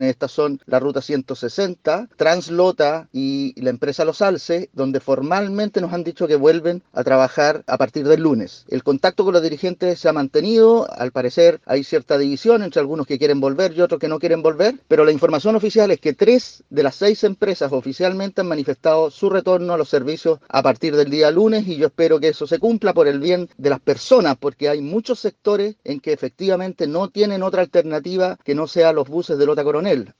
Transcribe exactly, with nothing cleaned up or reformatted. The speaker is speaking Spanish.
Estas son la Ruta ciento sesenta, Translota y la empresa Los Alces, donde formalmente nos han dicho que vuelven a trabajar a partir del lunes. El contacto con los dirigentes se ha mantenido, al parecer hay cierta división entre algunos que quieren volver y otros que no quieren volver, pero la información oficial es que tres de las seis empresas oficialmente han manifestado su retorno a los servicios a partir del día lunes, y yo espero que eso se cumpla por el bien de las personas, porque hay muchos sectores en que efectivamente no tienen otra alternativa que no sea los buses de Lota Coronel.